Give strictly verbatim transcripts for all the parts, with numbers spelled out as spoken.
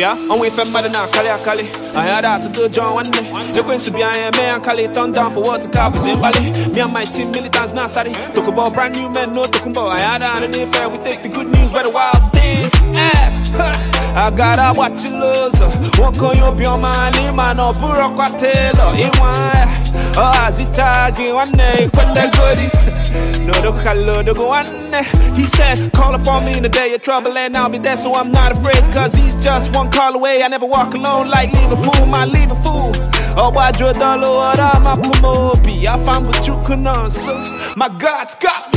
Bia, I'm with a mother now, Kali Kali. I had out to do John one day. The Queen to be I am man, Kali turned down for what the cop was in Bali. Me and my team militants now sorry. Talk about brand new men, no talking about. I had out and fair, we take the good news where the wild things at. I gotta watch you lose. Walk on your beyond my name, man, no Burrock Taylor. In why? Oh, as it tagi one day, quite that goodie. No, don't call it go one day. He said, call upon me in the day of trouble, and I'll be there, so I'm not afraid. Cause he's just one call away. I never walk alone like Liverpool, my Liverpool. Oh, I drew the Lord, I'm a Pumobi. I found what you can answer. My God's got me.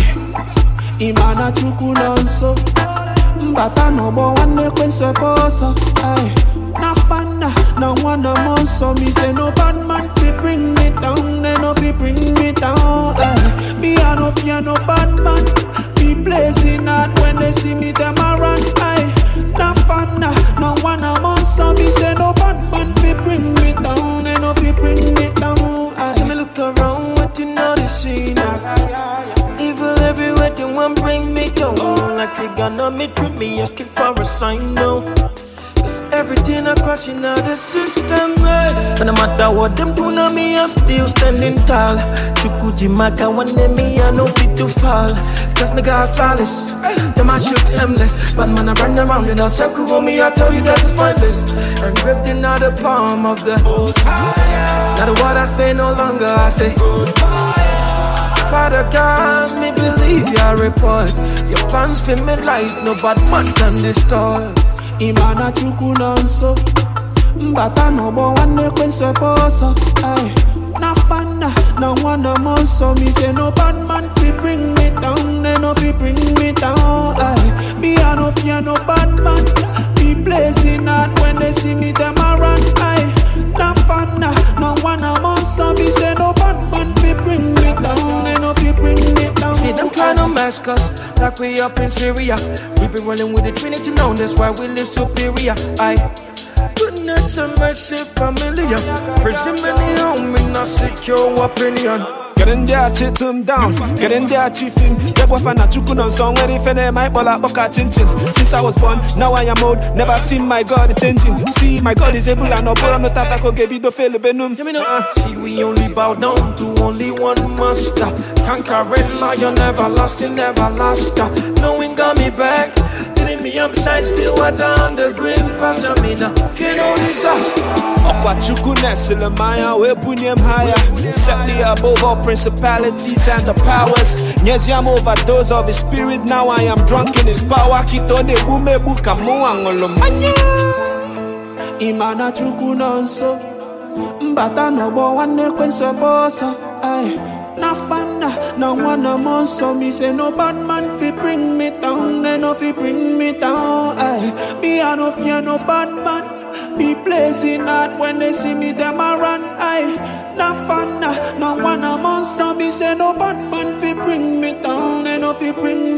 Imana chukunanso. Mbata no bo wane kwense foso. Na fana, na wana monso. Me say no bad man fi bring me down. They no fi bring me down. Ay. Me I no fear no bad man. Be blazing hard when they see me them a run. Ay. Na fana, na wana monso. Me say no bad man fi bring me down. They no fi bring me down. Ay. So me look around, what you noticing? Evil everywhere, they want bring me down. Like they gonna me, treat me, asking for a sign, no. Cause everything I crashing out the system, right? But no matter what them do, now me, I'm still standing tall. Chukuji maka, one day me, I no fit to fall. Cause me got flawless, them I shoot aimless. But man, I run around in a circle on me, I tell you that it's pointless. And gripped in the palm of the most high. Now the word I say no longer, I say goodbye. Father God, me believe your report. Your plans for me life, no bad man can destroy. Imana chukunanso. Mbata no bo wane kwense foso. Ay. Na fana, na wana monso. Me say no bad man fi bring me down. They no fi bring me down. Ay. Me I no fear no bad man. Be blazing hard when they see me them a run. Ay. Na fana, na wana monso. Me say no bad man fi bring me down. They no fi bring me down. See them trying to mask us like we up in Syria. We been rolling with the Trinity now, that's why we live superior. Aye. Goodness and mercy familiar. Prison many home, me not secure opinion. Get in there, chit him down. Get in there, chief him. Get what fan a chukun on song where if any my bola boka chinchin. Since I was born, now I am old. Never seen my God changing. See, my God is able and no bora no tatako gebi do fail benum. Uh, see, we only bow down to only one master. Conquering lion, everlasting, everlasting. Knowing got me back. Didn't me up beside still water on the green pasture. Me now, fear no disaster. Okwa chukunes in the Maya, we punyem higher. Set me above all principalities and the powers. Yes, I'm overdose of his spirit. Now I am drunk in his power. Kitone bume buka muangolo manya. Imana chukunanso. Mbata no bo wane kwense foso. Ay. Na fana, na wana monso. Me say no bad man fi bring me down. They no fi bring me down. Ay. Me I no fear no bad man. Be blazing hard when they see me them a run. Ay. Na fana, na wana monso. Me say no bad man fi bring me down. They no fi bring me